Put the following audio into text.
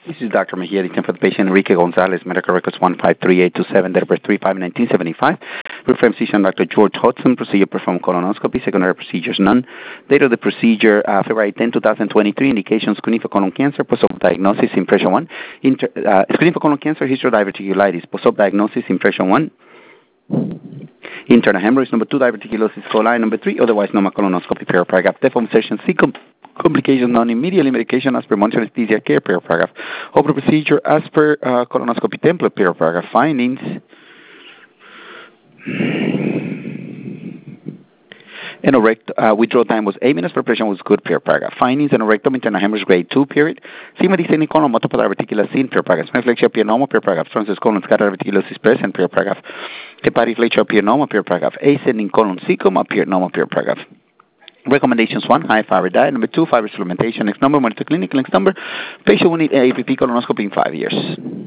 This is Dr. Mejia, the for the patient Enrique Gonzalez, medical records 153827, date of birth 3/5/1975. Reference physician Dr. George Hudson, procedure performed colonoscopy, secondary procedures none. Date of the procedure February 10, 2023, indications screening for colon cancer, post-op diagnosis, impression 1. Screening for colon cancer, history of diverticulitis, post-op diagnosis, impression 1. Internal hemorrhage, number 2, diverticulosis coli, number 3, otherwise normal colonoscopy, paragraph. Deform session, C complications, non-immediately medication as per monitor anesthesia care, paragraph. Open procedure as per colonoscopy template, paragraph. Findings. Withdrawal time was 8 minutes. Preparation was good, paragraph. Findings: anorectum, internal hemorrhage, grade 2, period. Sigma descending colon, multiple diverticulosis, paragraph. Reflection appear normal, paragraph. Transverse colon, scatter diverticulosis present, paragraph. Hepatic flexure appear normal, paragraph. Ascending colon, cecum appear normal, paragraph. Recommendations: 1, high fiber diet. Number 2, fiber supplementation. Next number, monitor clinic. Next number, patient will need APP colonoscopy in 5 years.